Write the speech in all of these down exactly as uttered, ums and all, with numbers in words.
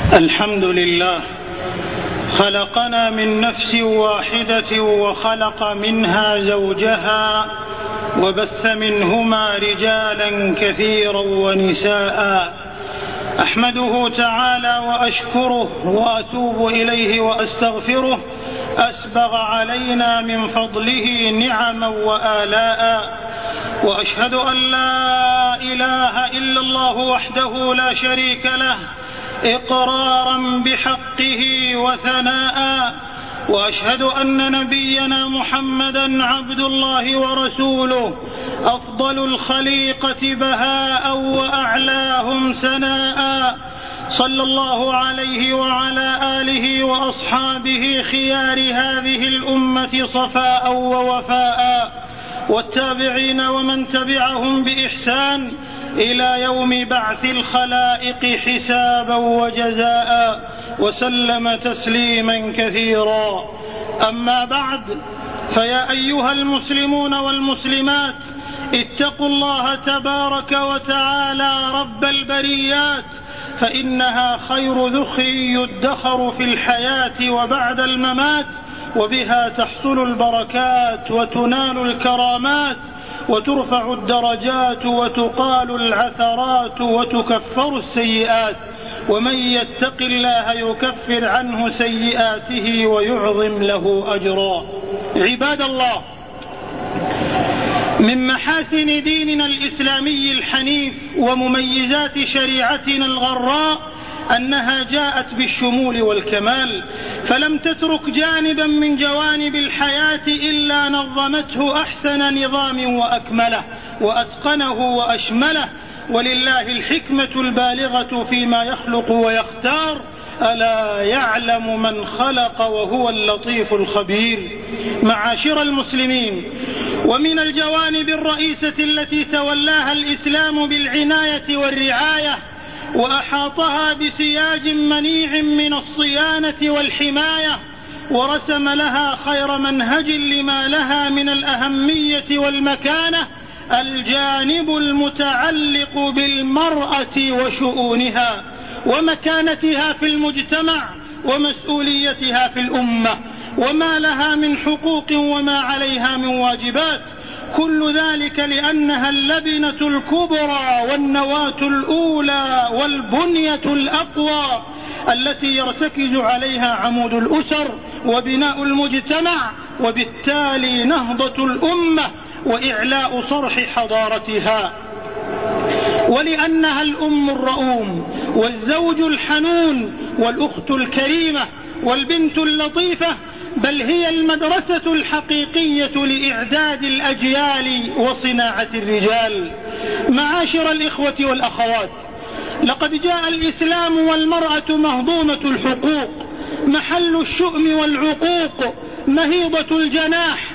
الحمد لله خلقنا من نفس واحدة وخلق منها زوجها وبث منهما رجالا كثيرا ونساء. أحمده تعالى وأشكره وأتوب إليه وأستغفره، أسبغ علينا من فضله نعما وآلاء، وأشهد أن لا إله إلا الله وحده لا شريك له إقرارا بحقه وثناء، وأشهد أن نبينا محمدا عبد الله ورسوله أفضل الخليقة بهاء وأعلاهم سناء، صلى الله عليه وعلى آله وأصحابه خيار هذه الأمة صفاء ووفاء، والتابعين ومن تبعهم بإحسان إلى يوم بعث الخلائق حسابا وجزاء، وسلم تسليما كثيرا. أما بعد، فيا أيها المسلمون والمسلمات، اتقوا الله تبارك وتعالى رب البريات، فإنها خير ذخر يدخر في الحياة وبعد الممات، وبها تحصل البركات وتنال الكرامات وترفع الدرجات وتقال العثرات وتكفر السيئات، ومن يتق الله يكفر عنه سيئاته ويعظم له أجرا. عباد الله، من محاسن ديننا الإسلامي الحنيف ومميزات شريعتنا الغراء أنها جاءت بالشمول والكمال، فلم تترك جانبا من جوانب الحياة إلا نظمته أحسن نظام وأكمله وأتقنه وأشمله، ولله الحكمة البالغة فيما يخلق ويختار، ألا يعلم من خلق وهو اللطيف الخبير. معاشر المسلمين، ومن الجوانب الرئيسة التي تولاها الإسلام بالعناية والرعاية وأحاطها بسياج منيع من الصيانة والحماية، ورسم لها خير منهج لما لها من الأهمية والمكانة، الجانب المتعلق بالمرأة وشؤونها ومكانتها في المجتمع ومسؤوليتها في الأمة، وما لها من حقوق وما عليها من واجبات، كل ذلك لأنها اللبنة الكبرى والنواة الأولى والبنية الأقوى التي يرتكز عليها عمود الأسر وبناء المجتمع، وبالتالي نهضة الأمة وإعلاء صرح حضارتها. ولأنها الأم الرؤوم والزوج الحنون والأخت الكريمة والبنت اللطيفة، بل هي المدرسة الحقيقية لإعداد الأجيال وصناعة الرجال. معاشر الإخوة والأخوات، لقد جاء الإسلام والمرأة مهضومة الحقوق، محل الشؤم والعقوق، مهيضة الجناح،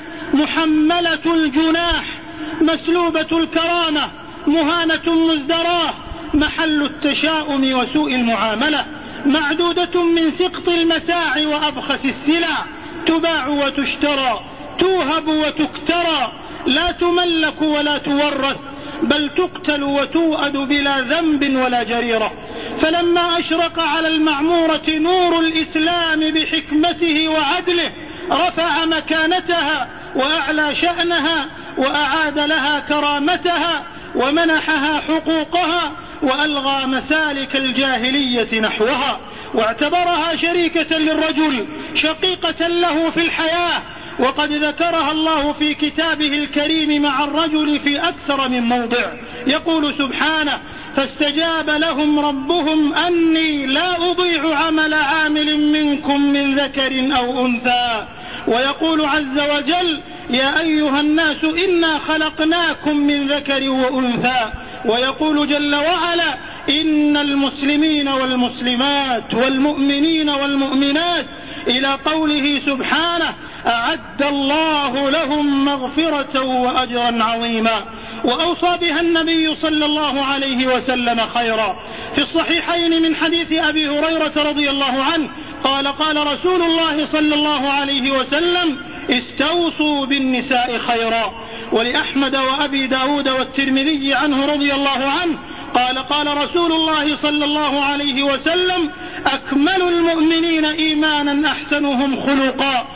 محملة الجناح، مسلوبة الكرامة، مهانة مزدراه، محل التشاؤم وسوء المعاملة، معدودة من سقط المتاع وأبخس السلع، تباع وتشترى، توهب وتكترى، لا تملك ولا تورث، بل تقتل وتوأد بلا ذنب ولا جريرة. فلما أشرق على المعمورة نور الإسلام بحكمته وعدله، رفع مكانتها وأعلى شأنها وأعاد لها كرامتها ومنحها حقوقها، وألغى مسالك الجاهلية نحوها، واعتبرها شريكة للرجل، شقيقة له في الحياة، وقد ذكرها الله في كتابه الكريم مع الرجل في أكثر من موضع. يقول سبحانه: فاستجاب لهم ربهم أني لا أضيع عمل عامل منكم من ذكر أو أنثى. ويقول عز وجل: يا أيها الناس إنا خلقناكم من ذكر وأنثى. ويقول جل وعلا: إن المسلمين والمسلمات والمؤمنين والمؤمنات، إلى قوله سبحانه: أعد الله لهم مغفرة وأجرا عظيما. وأوصى بها النبي صلى الله عليه وسلم خيرا. في الصحيحين من حديث أبي هريرة رضي الله عنه قال: قال رسول الله صلى الله عليه وسلم: استوصوا بالنساء خيرا. ولأحمد وأبي داود والترمذي عنه رضي الله عنه قال: قال رسول الله صلى الله عليه وسلم: أكمل المؤمنين إيمانا أحسنهم خلقا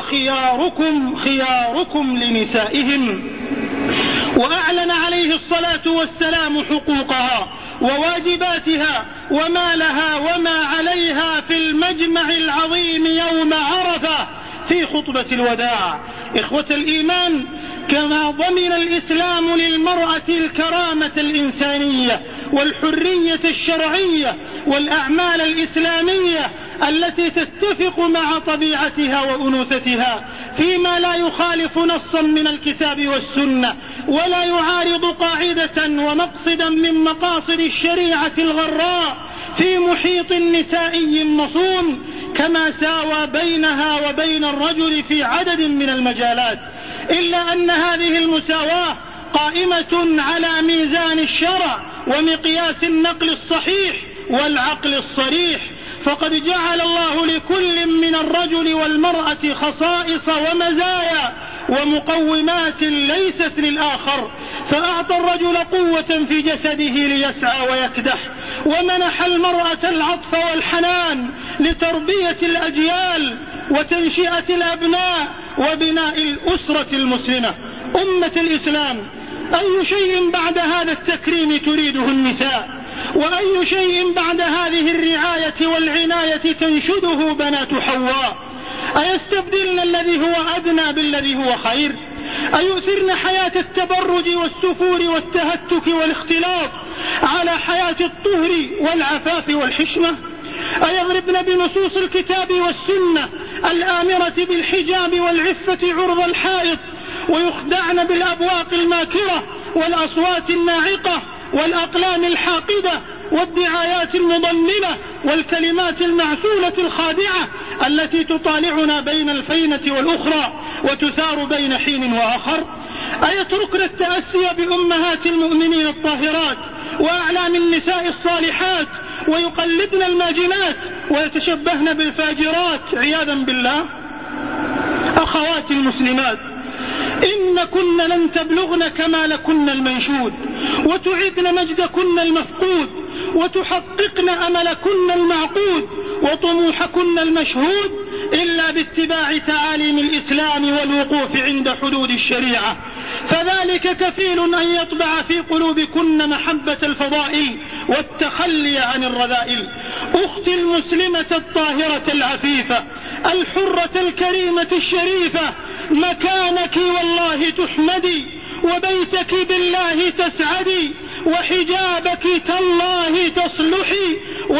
وخياركم خياركم لنسائهم. وأعلن عليه الصلاة والسلام حقوقها وواجباتها وما لها وما عليها في المجمع العظيم يوم عرفة في خطبة الوداع. إخوة الإيمان، كما ضمن الإسلام للمرأة الكرامة الإنسانية والحرية الشرعية والأعمال الإسلامية التي تتفق مع طبيعتها وأنوثتها فيما لا يخالف نصا من الكتاب والسنة ولا يعارض قاعدة ومقصدا من مقاصد الشريعة الغراء في محيط نسائي مصون، كما ساوى بينها وبين الرجل في عدد من المجالات، إلا أن هذه المساواة قائمة على ميزان الشرع ومقياس النقل الصحيح والعقل الصريح. فقد جعل الله لكل من الرجل والمرأة خصائص ومزايا ومقومات ليست للآخر، فأعطى الرجل قوة في جسده ليسعى ويكدح، ومنح المرأة العطف والحنان لتربية الأجيال وتنشئة الأبناء وبناء الأسرة المسلمة. أمة الإسلام، أي شيء بعد هذا التكريم تريده النساء؟ وأي شيء بعد هذه الرعاية والعناية تنشده بنات حواء؟ أيستبدلن الذي هو أدنى بالذي هو خير؟ أيؤثرن حياة التبرج والسفور والتهتك والاختلاط على حياة الطهر والعفاف والحشمة؟ أيضربن بنصوص الكتاب والسنة الآمرة بالحجاب والعفة عرض الحائط، ويخدعن بالأبواق الماكرة والأصوات الناعقة والأقلام الحاقدة والدعايات المضللة والكلمات المعسولة الخادعة التي تطالعنا بين الفينة والأخرى وتثار بين حين وآخر؟ أيتركن التأسي بأمهات المؤمنين الطاهرات وأعلام النساء الصالحات ويقلدن الماجنات ويتشبهن بالفاجرات عياذا بالله؟ أخواتي المسلمات، إنكن لن تبلغن كمالكن المنشود وتعدن مجدكن المفقود وتحققن أملكن المعقود وطموحكن المشهود إلا باتباع تعاليم الإسلام والوقوف عند حدود الشريعة، فذلك كفيل أن يطبع في قلوبكن محبة الفضائل والتخلي عن الرذائل. أختي المسلمة الطاهرة العفيفة الحرة الكريمة الشريفة، مكانك والله تحمدي، وبيتك بالله تسعدي، وحجابك تالله تصلحي،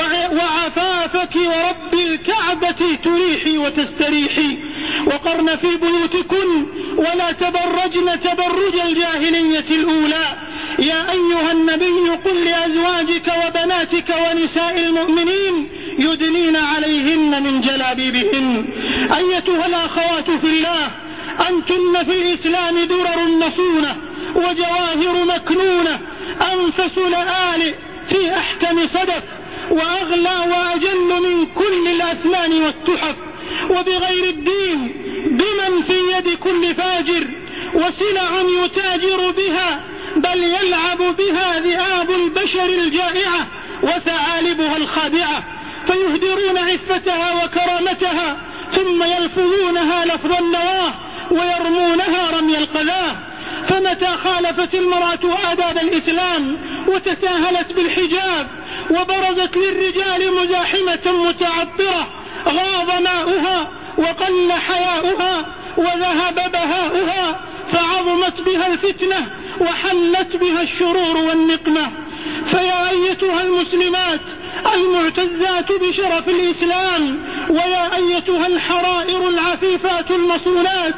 وعفافك ورب الكعبة تريحي وتستريحي. وقرن في بيوتكن ولا تبرجن تبرج الجاهلية الأولى. يا أيها النبي قل لأزواجك وبناتك ونساء المؤمنين يدنين عليهن من جلابيبهن. أيتها الأخوات في الله، أنتن في الإسلام درر مصونة وجواهر مكنونة، أنفس لآلئ في أحكم صدف، وأغلى وأجل من كل الأثمان والتحف. وبغير الدين بمن في يد كل فاجر، وسلع يتاجر بها بل يلعب بها ذئاب البشر الجائعة وثعالبها الخادعة، فيهدرون عفتها وكرامتها ثم يلفظونها لفظ النواه ويرمونها رمي القذاه. فمتى خالفت المرأة آداب الإسلام وتساهلت بالحجاب وبرزت للرجال مزاحمة متعطرة، غاض ماؤها وقل حياؤها وذهب بهاؤها، فعظمت بها الفتنة وحلت بها الشرور والنقمة. فيا أيتها المسلمات المعتزات بشرف الإسلام، ويا أيتها الحرائر العفيفات المصونات،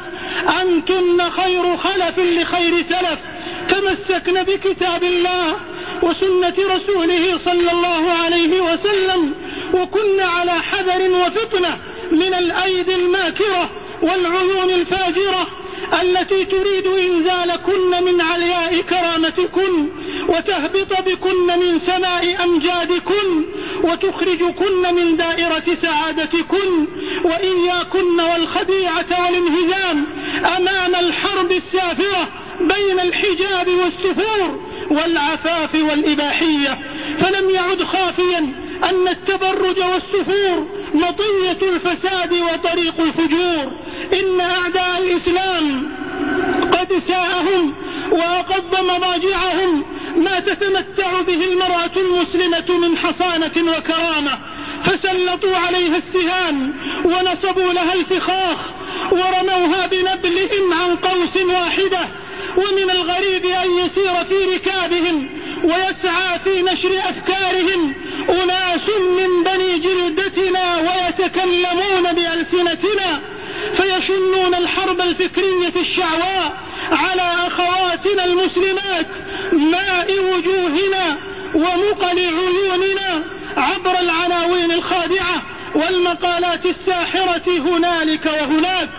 أنتن خير خلف لخير سلف، تمسكن بكتاب الله وسنة رسوله صلى الله عليه وسلم، وكن على حذر وفطنة من الأيدي الماكرة والعيون الفاجرة التي تريد إنزالكن من علياء كرامتكن وتهبط بكن من سماء أمجادكن وتخرجكن من دائرة سعادتكن. وإياكن والخديعة والانهزام أمام الحرب السافرة بين الحجاب والسفور والعفاف والإباحية، فلم يعد خافيا أن التبرج والسفور مطية الفساد وطريق الفجور. إن أعداء الإسلام قد ساءهم وأقض مضاجعهم ما تتمتع به المرأة المسلمة من حصانة وكرامة، فسلطوا عليها السهام ونصبوا لها الفخاخ ورموها بنبلهم عن قوس واحدة. ومن الغريب أن يسير في ركابهم ويسعى في نشر أفكارهم أناس من بني جلدتنا ويتكلمون بألسنتنا، فيشنون الحرب الفكرية الشعواء على أخواتنا المسلمات، ماء وجوهنا ومقل عيوننا، عبر العناوين الخادعة والمقالات الساحرة هنالك وهناك،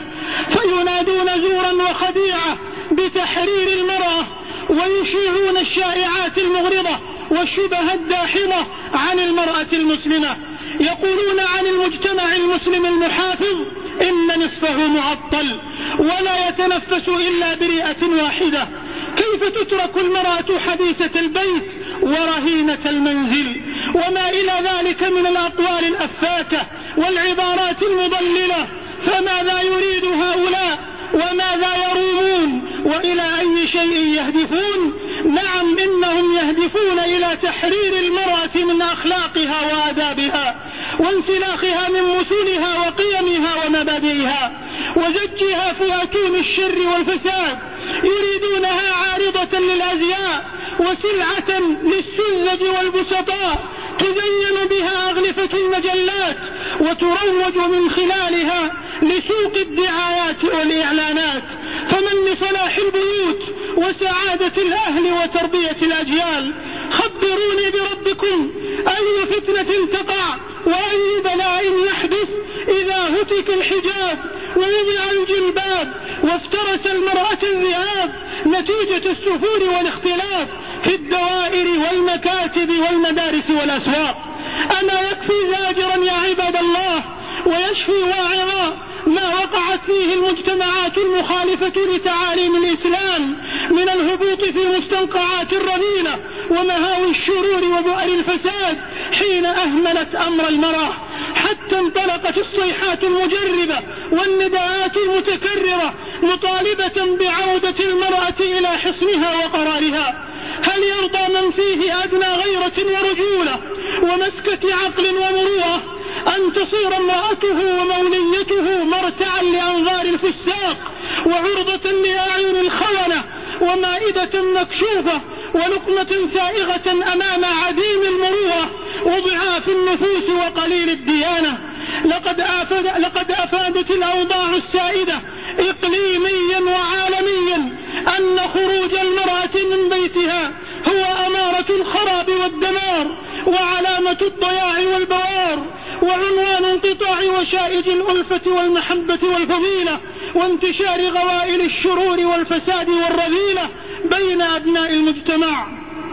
فينادون زورا وخديعة بتحرير المرأة، ويشيعون الشائعات المغرضة والشبه الداحضة عن المرأة المسلمة. يقولون عن المجتمع المسلم المحافظ إن نصفه معطل ولا يتنفس إلا برئة واحدة. كيف تترك المرأة حديثة البيت ورهينة المنزل؟ وما إلى ذلك من الأقوال الأفاكة والعبارات المضللة. فماذا يريد هؤلاء وماذا يرومون وإلى أي شيء يهدفون؟ نعم، إنهم يهدفون إلى تحرير المرأة من أخلاقها وآدابها وانسلاخها من مثولها وقيمها ومبادئها وزجها في أتون الشر والفساد. يريدونها عارضة للأزياء وسلعة للسذج والبسطاء تزين بها أغلفة المجلات وتروج من خلالها لسوق الدعايات والإعلانات. فمن لصلاح البيوت وسعادة الأهل وتربية الأجيال؟ خبروني بربكم، أي فتنة تقع وأي بلاء يحدث إذا هتك الحجاب ووضع الجلباب وافترس المرأة الذئاب نتيجة السفور والاختلاف في الدوائر والمكاتب والمدارس والأسواق؟ أما يكفي زاجرا يا عباد الله ويشفي واعظا ما وقعت فيه المجتمعات المخالفة لتعاليم الإسلام من الهبوط في مستنقعات الرذيلة ومهاوي الشرور وبؤر الفساد حين أهملت أمر المرأة، حتى انطلقت الصيحات المجربة والنداءات المتكررة مطالبة بعودة المرأة إلى حصنها وقرارها. هل يرضى من فيه أدنى غيرة ورجولة ومسكة عقل ومروءة أن تصير امرأته وموليته مرتعا لأنظار الفساق وعرضة لأعين الخونة ومائدة مكشوفة ولقمة سائغة أمام عديم المروءة وضعاف النفوس وقليل الديانة؟ لقد, أفاد لقد أفادت الأوضاع السائدة إقليميا وعالميا أن خروج المرأة من بيتها هو أمارة الخراب والدمار وعلامة الضياع والبوار وعنوان انقطاع وشائج الألفة والمحبة والفضيلة وانتشار غوائل الشرور والفساد والرذيلة بين أبناء المجتمع.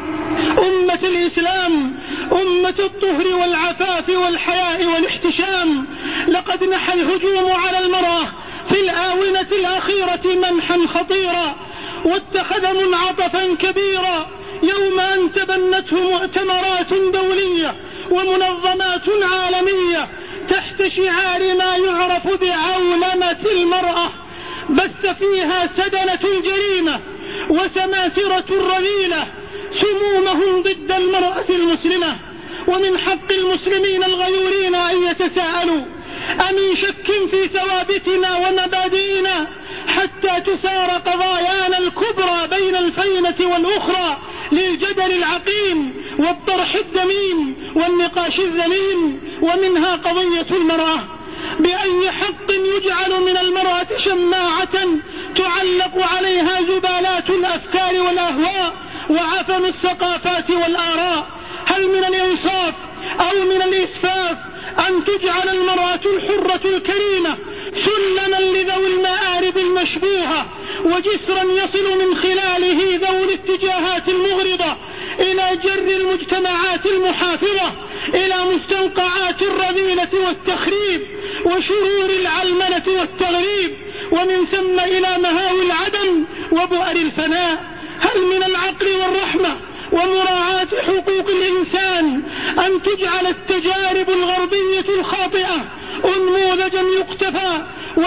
أمة الإسلام، أمة الطهر والعفاف والحياء والاحتشام، لقد نحى الهجوم على المرأة في الآونة الأخيرة منحا خطيرا واتخذ منعطفا كبيرا يوم أن تبنته مؤتمرات دولية ومنظمات عالمية تحت شعار ما يعرف بعولمة المرأة، بث فيها سدنة الجريمة وسماسرة الرذيلة سمومهم ضد المرأة المسلمة. ومن حق المسلمين الغيورين أن يتساءلوا أمن شك في ثوابتنا ومبادئنا حتى تثار قضايانا الكبرى بين الفينة والأخرى للجدل العقيم والطرح الدميم والنقاش الذميم، ومنها قضية المرأة. بأي حق يجعل من المرأة شماعة تعلق عليها زبالات الأفكار والأهواء وعفن الثقافات والآراء؟ هل من الإنصاف أو من الإسفاف أن تجعل المرأة الحرة الكريمة سلما لذوي المآرب المشبوهة وجسرا يصل من خلاله ذوي الاتجاهات المغرضة إلى جر المجتمعات المحافظة إلى مستنقعات الرذيلة والتخريب وشرور العلمنة والتغريب ومن ثم إلى مهاوي العدم وبؤر الفناء؟ هل من العقل والرحمة ومراعاة حقوق الإنسان أن تجعل التجارب الغربية الخاطئة أنموذجا يقتفى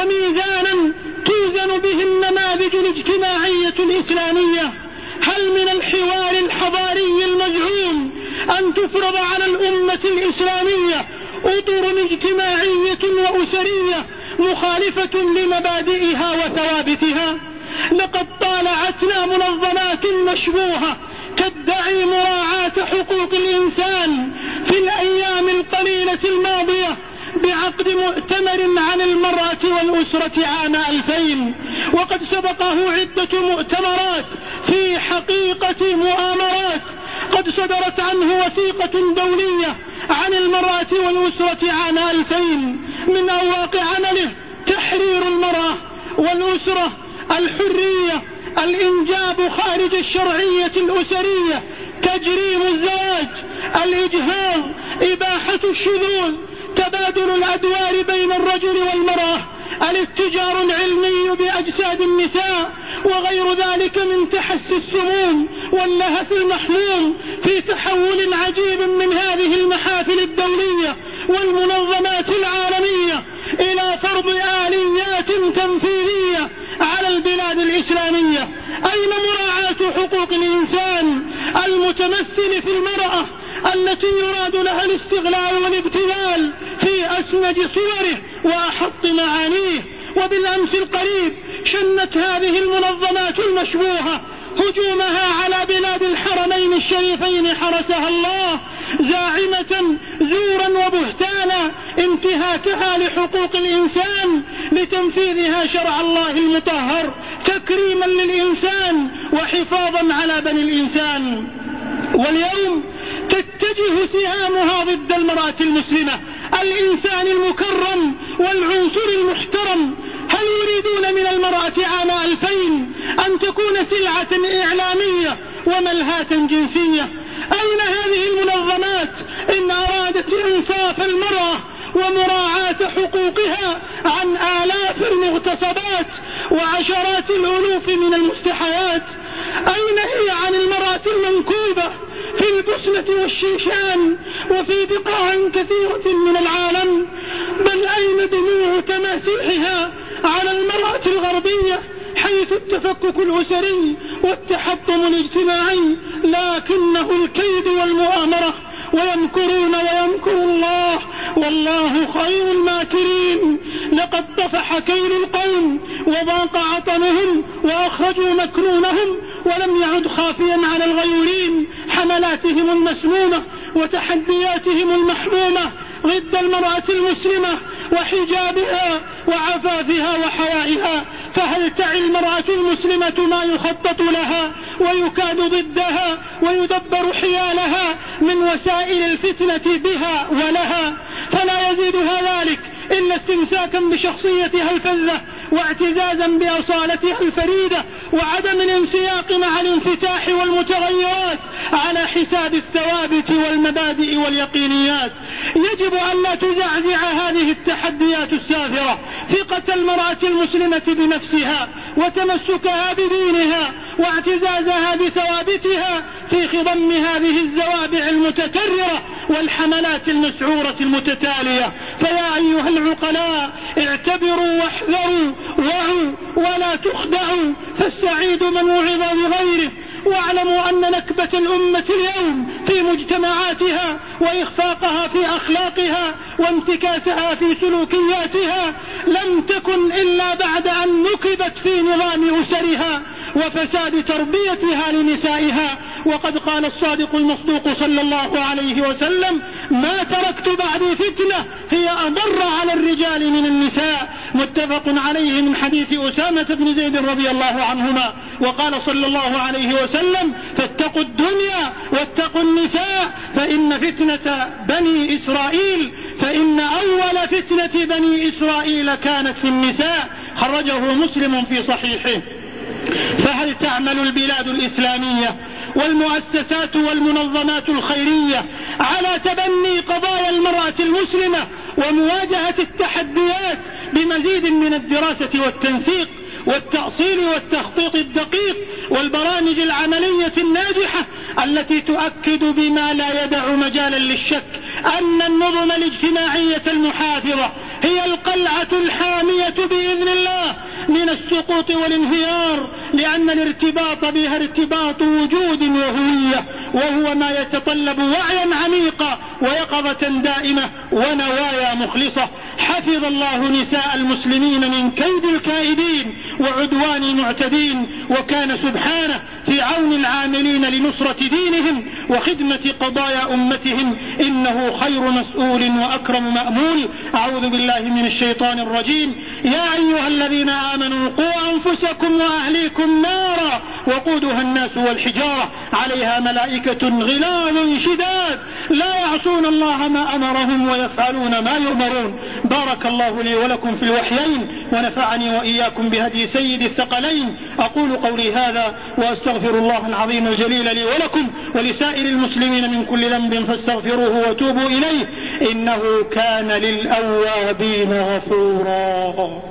وميزانا توزن به النماذج الاجتماعية الإسلامية. هل من الحوار الحضاري المزعوم أن تفرض على الأمة الإسلامية أطر اجتماعية وأسرية مخالفة لمبادئها وثوابتها؟ لقد طالعتنا منظمات مشبوهة تدعي مراعاة حقوق الإنسان في الأيام القليلة الماضية بعقد مؤتمر عن المرأة والأسرة عام ألفين، وقد سبقه عدة مؤتمرات في حقيقة مؤامرات قد صدرت عنه وثيقة دولية عن المرأة والأسرة عام ألفين. من أواق عمله تحرير المرأة والأسرة، الحرية، الإنجاب خارج الشرعية الأسرية، تجريم الزواج، الإجهاض، إباحة الشذوذ، تبادل الأدوار بين الرجل والمرأة، الاتجار العلمي بأجساد النساء، وغير ذلك من تحسي السموم واللهث المحموم في تحول عجيب من هذه المحافل الدولية والمنظمات العالمية إلى فرض آليات تنفيذية على البلاد الإسلامية. أين مراعاة حقوق الإنسان المتمثل في المرأة التي يراد لها الاستغلال والابتذال في أسمج صوره وأحط معانيه؟ وبالأمس القريب شنت هذه المنظمات المشبوهة هجومها على بلاد الحرمين الشريفين حرسها الله، زاعمة زورا وبهتانا انتهاكها لحقوق الإنسان لتنفيذها شرع الله المطهر تكريما للإنسان وحفاظا على بني الإنسان. واليوم تتجه سهامها ضد المرأة المسلمة، الإنسان المكرم والعنصر المحترم. هل يريدون من المرأة عام ألفين أن تكون سلعة إعلامية وملهاة جنسية؟ أين هذه المنظمات إن أرادت إنصاف المرأة ومراعاة حقوقها عن آلاف المغتصبات وعشرات الألوف من المستحيات؟ أين هي عن المرأة المنكوبة في البوسنة والشيشان وفي بقاع كثيرة من العالم؟ بل أين دموع تماسيحها على المرأة الغربية حيث التفكك الأسري والتحطم الاجتماعي؟ لكنه الكيد والمؤامرة، ويمكرون ويمكر الله والله خير الماكرين. لقد طفح كيل القوم وضاق عطنهم وأخرجوا مكرونهم ولم يعد خافيا على الغيورين حملاتهم المسمومة وتحدياتهم المحمومة ضد المرأة المسلمة وحجابها وعفافها وحيائها. فهل تعي المرأة المسلمة ما يخطط لها ويكاد ضدها ويدبر حيالها من وسائل الفتنة بها ولها؟ فلا يزيدها ذلك إلا استمساكا بشخصيتها الفذة واعتزازا بأصالتها الفريدة وعدم الانسياق مع الانفتاح والمتغيرات على حساب الثوابت والمبادئ واليقينيات. يجب أن لا تزعزع هذه التحديات السافرة ثقة المرأة المسلمة بنفسها وتمسكها بدينها واعتزازها بثوابتها في خضم هذه الزوابع المتكررة والحملات المسعورة المتتالية. فيا أيها العقلاء اعتبروا واحذروا وعوا ولا تخدعوا، فالسعيد من وعظ بغيره. واعلموا أن نكبة الأمة اليوم في مجتمعاتها وإخفاقها في أخلاقها وانتكاسها في سلوكياتها لم تكن إلا بعد أن نكبت في نظام أسرها وفساد تربيتها لنسائها. وقد قال الصادق المصدوق صلى الله عليه وسلم: ما تركت بعدي فتنة هي أضر على الرجال من النساء. متفق عليه من حديث أسامة بن زيد رضي الله عنهما. وقال صلى الله عليه وسلم: فاتقوا الدنيا واتقوا النساء فإن فتنة بني إسرائيل فإن أول فتنة بني إسرائيل كانت في النساء. خرجه مسلم في صحيحه. فهل تعمل البلاد الإسلامية والمؤسسات والمنظمات الخيرية على تبني قضايا المرأة المسلمة ومواجهة التحديات بمزيد من الدراسة والتنسيق والتأصيل والتخطيط الدقيق والبرامج العملية الناجحة التي تؤكد بما لا يدع مجالا للشك أن النظم الاجتماعية المحافظة هي القلعة الحامية بإذن الله من السقوط والانهيار، لأن الارتباط بها ارتباط وجود وهوية، وهو ما يتطلب وعيا عميقا ويقظة دائمة ونوايا مخلصة. حفظ الله نساء المسلمين من كيد الكائدين وعدوان المعتدين، وكان سبحانه في عون العاملين لنصرة دينهم وخدمة قضايا أمتهم، إنه خير مسؤول وأكرم مأمول. أعوذ بالله من الشيطان الرجيم. يا أيها الذين آمنوا قوا أنفسكم وأهليكم نارا وقودها الناس والحجارة عليها ملائكة غلاظ شداد لا يعصون الله ما أمرهم ويفعلون ما يؤمرون. بارك الله لي ولكم في الوحيين، ونفعني وإياكم بهدي سيد الثقلين. أقول قولي هذا وأستغفر الله العظيم الجليل لي ولكم ولسائر المسلمين من كل ذنب فاستغفروه وتوبوا إليه، إنه كان للأوابين غفورا.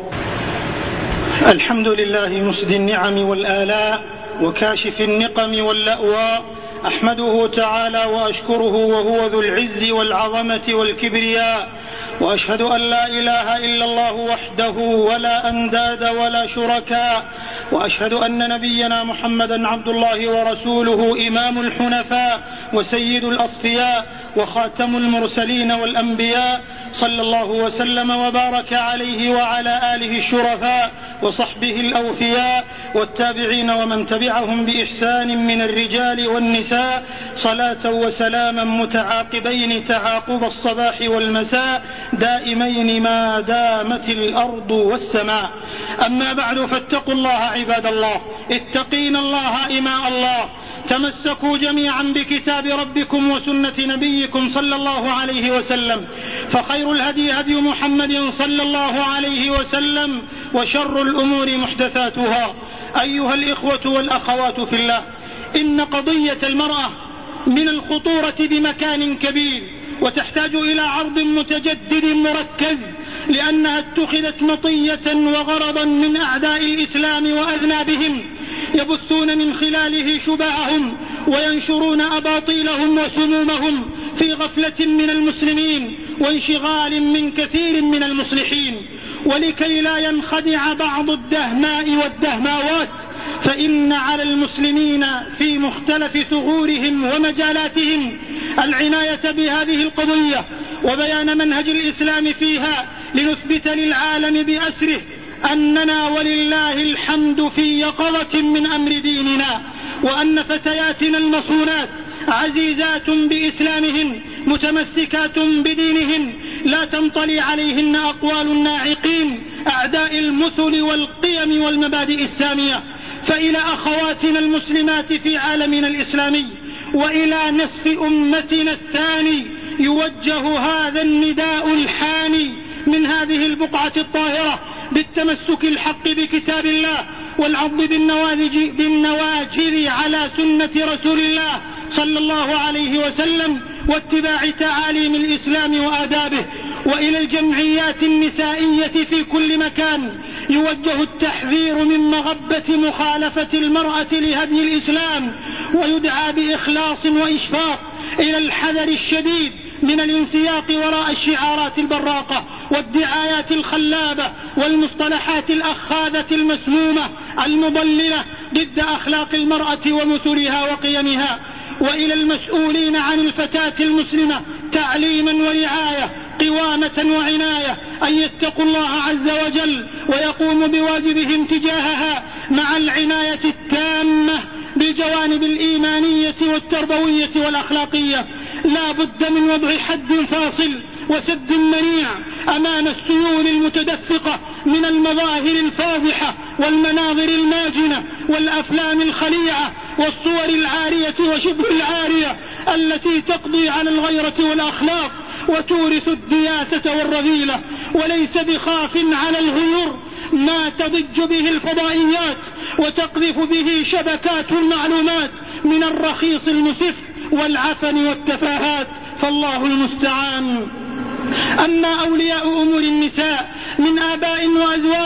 الحمد لله مسدي النعم والآلاء وكاشف النقم واللأواء، أحمده تعالى وأشكره وهو ذو العز والعظمة والكبرياء، وأشهد أن لا إله إلا الله وحده ولا أنداد ولا شركاء، وأشهد أن نبينا محمدا عبد الله ورسوله إمام الحنفاء وسيد الأصفياء وخاتم المرسلين والأنبياء، صلى الله وسلم وبارك عليه وعلى آله الشرفاء وصحبه الأوفياء والتابعين ومن تبعهم بإحسان من الرجال والنساء، صلاة وسلاما متعاقبين تعاقب الصباح والمساء دائمين ما دامت الأرض والسماء. أما بعد، فاتقوا الله عباد الله، اتقين الله إماء الله، تمسكوا جميعا بكتاب ربكم وسنة نبيكم صلى الله عليه وسلم، فخير الهدي هدي محمد صلى الله عليه وسلم، وشر الأمور محدثاتها. أيها الإخوة والأخوات في الله، إن قضية المرأة من الخطورة بمكان كبير، وتحتاج إلى عرض متجدد مركز، لأنها اتخذت مطية وغرضا من أعداء الإسلام وأذنابهم، يبثون من خلاله شبههم وينشرون أباطيلهم وسمومهم في غفلة من المسلمين وانشغال من كثير من المصلحين. ولكي لا ينخدع بعض الدهماء والدهماوات، فإن على المسلمين في مختلف ثغورهم ومجالاتهم العناية بهذه القضية وبيان منهج الإسلام فيها، لنثبت للعالم بأسره أننا ولله الحمد في يقظة من أمر ديننا، وأن فتياتنا المصونات عزيزات بإسلامهن متمسكات بدينهن، لا تنطلي عليهن أقوال الناعقين أعداء المثل والقيم والمبادئ السامية. فإلى أخواتنا المسلمات في عالمنا الإسلامي وإلى نصف أمتنا الثاني يوجه هذا النداء الحاني من هذه البقعة الطاهرة بالتمسك الحق بكتاب الله والعض بالنواجذ, بالنواجذ على سنة رسول الله صلى الله عليه وسلم واتباع تعاليم الإسلام وآدابه. وإلى الجمعيات النسائية في كل مكان يوجه التحذير من مغبة مخالفة المرأة لهدي الإسلام، ويدعى بإخلاص وإشفاق إلى الحذر الشديد من الانسياق وراء الشعارات البراقة والدعايات الخلابة والمصطلحات الأخاذة المسمومة المضللة ضد أخلاق المرأة ومثلها وقيمها. وإلى المسؤولين عن الفتاة المسلمة تعليما ورعاية قوامة وعناية أن يتقوا الله عز وجل ويقوموا بواجبهم تجاهها مع العناية التامة بالجوانب الإيمانية والتربوية والأخلاقية. لا بد من وضع حد فاصل وسد منيع أمام السيول المتدفقة من المظاهر الفاضحة والمناظر الماجنة والأفلام الخليعة والصور العارية وشبه العارية التي تقضي على الغيرة والأخلاق وتورث الدياثة والرذيلة. وليس بخاف على الغيور ما تضج به الفضائيات وتقذف به شبكات المعلومات من الرخيص المسف والعفن والتفاهات، فالله المستعان. أما أولياء أمور النساء من آباء وأزواج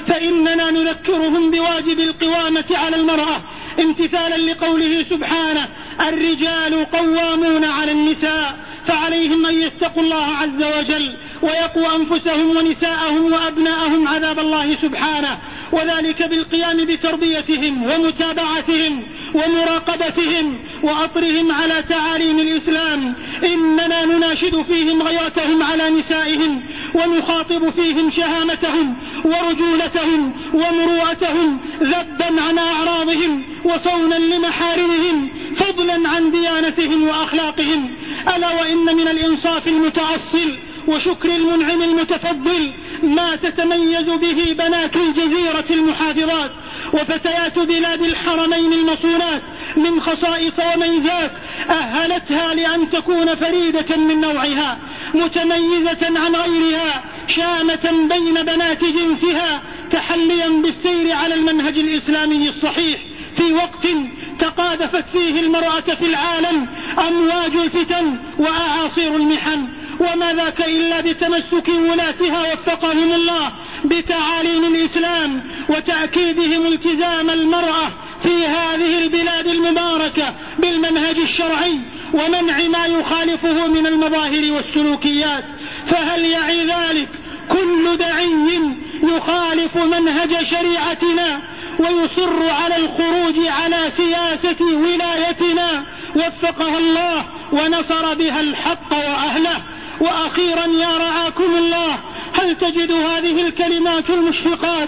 فإننا نذكرهم بواجب القوامة على المرأة امتثالا لقوله سبحانه: الرجال قوامون على النساء، فعليهم أن يتقوا الله عز وجل ويقوا أنفسهم ونساءهم وأبناءهم عذاب الله سبحانه، وذلك بالقيام بتربيتهم ومتابعتهم ومراقبتهم وأطرهم على تعاليم الإسلام. إننا نناشد فيهم غيرتهم على نسائهم، ونخاطب فيهم شهامتهم ورجولتهم ومروءتهم، ذبا عن أعراضهم وصونا لمحارمهم، فضلا عن ديانتهم وأخلاقهم. ألا وإن من الإنصاف المتأصل وشكر المنعم المتفضل ما تتميز به بنات الجزيرة المحافظات وفتيات بلاد الحرمين المصونات من خصائص وميزات أهلتها لأن تكون فريدة من نوعها، متميزة عن غيرها، شامة بين بنات جنسها، تحليا بالسير على المنهج الإسلامي الصحيح في وقت تقاذفت فيه المرأة في العالم أمواج الفتن وأعاصير المحن. وما ذاك إلا بتمسك ولاتها وفقهم الله بتعاليم الإسلام وتأكيدهم التزام المرأة في هذه البلاد المباركة بالمنهج الشرعي ومنع ما يخالفه من المظاهر والسلوكيات. فهل يعي ذلك كل داعي يخالف منهج شريعتنا ويصر على الخروج على سياسة ولايتنا وفقها الله ونصر بها الحق وأهله؟ وأخيرا يا رعاكم الله، هل تجد هذه الكلمات المشفقات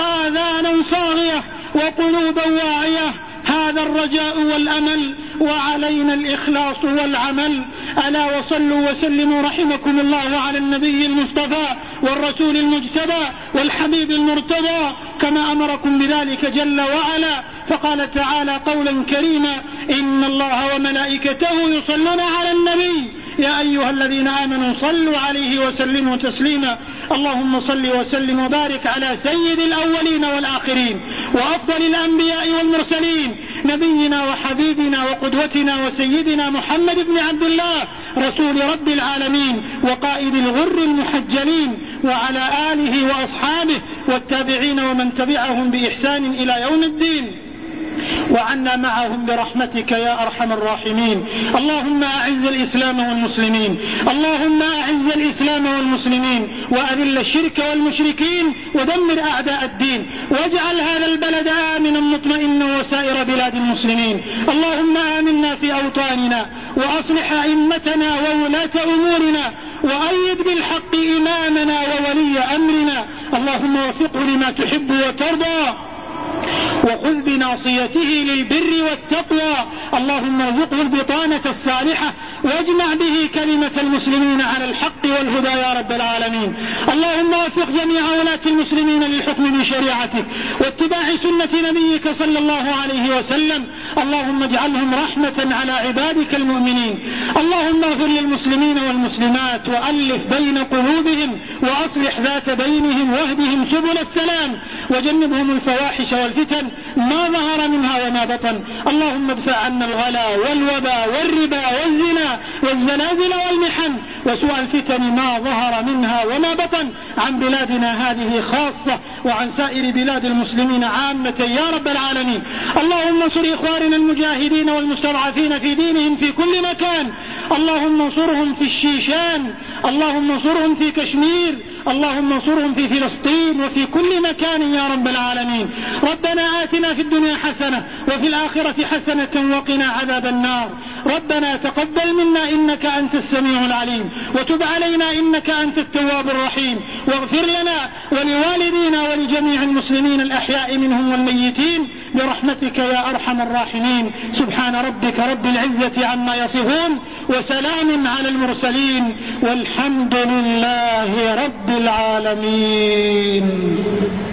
آذانا صاغية وقلوبا واعية؟ هذا الرجاء والأمل، وعلينا الإخلاص والعمل. ألا وصلوا وسلموا رحمكم الله على النبي المصطفى والرسول المجتبى والحبيب المرتضى كما أمركم بذلك جل وعلا، فقال تعالى قولا كريما: إن الله وملائكته يصلون على النبي يا أيها الذين آمنوا صلوا عليه وسلموا تسليما. اللهم صل وسلم وبارك على سيد الأولين والآخرين وأفضل الأنبياء والمرسلين، نبينا وحبيبنا وقدوتنا وسيدنا محمد بن عبد الله رسول رب العالمين وقائد الغر المحجلين، وعلى آله وأصحابه والتابعين ومن تبعهم بإحسان إلى يوم الدين، وعنا معهم برحمتك يا أرحم الراحمين. اللهم أعز الإسلام والمسلمين، اللهم أعز الإسلام والمسلمين وأذل الشرك والمشركين ودمر أعداء الدين، واجعل هذا البلد آمنا مطمئنا وسائر بلاد المسلمين. اللهم آمنا في أوطاننا وأصلح أئمتنا وولاة أمورنا، وأيد بالحق إمامنا وولي أمرنا. اللهم وفقه لما تحب وترضى، وخذ بناصيته للبر والتقوى. اللهم ارزقه البطانة الصالحة واجمع به كلمة المسلمين على الحق والهدى يا رب العالمين. اللهم وفق جميع ولاة المسلمين للحكم بشريعتك واتباع سنة نبيك صلى الله عليه وسلم. اللهم اجعلهم رحمة على عبادك المؤمنين. اللهم اغفر للمسلمين والمسلمات وألف بين قلوبهم وأصلح ذات بينهم واهدهم سبل السلام وجنبهم الفواحش والفتن ما ظهر منها وما بطن. اللهم ادفع عنا الغلا والوبا والربا والزنا والزلازل والمحن وسوء الفتن ما ظهر منها وما بطن عن بلادنا هذه خاصة وعن سائر بلاد المسلمين عامة يا رب العالمين. اللهم انصر إخواننا المجاهدين والمستضعفين في دينهم في كل مكان. اللهم انصرهم في الشيشان، اللهم انصرهم في كشمير، اللهم انصرهم في فلسطين وفي كل مكان يا رب العالمين. ربنا آتنا في الدنيا حسنة وفي الآخرة حسنة وقنا عذاب النار. ربنا تقبل منا إنك أنت السميع العليم، وتب علينا إنك أنت التواب الرحيم، واغفر لنا ولوالدينا ولجميع المسلمين الأحياء منهم والميتين برحمتك يا أرحم الراحمين. سبحان ربك رب العزة عما يصفون وسلام على المرسلين والحمد لله رب العالمين.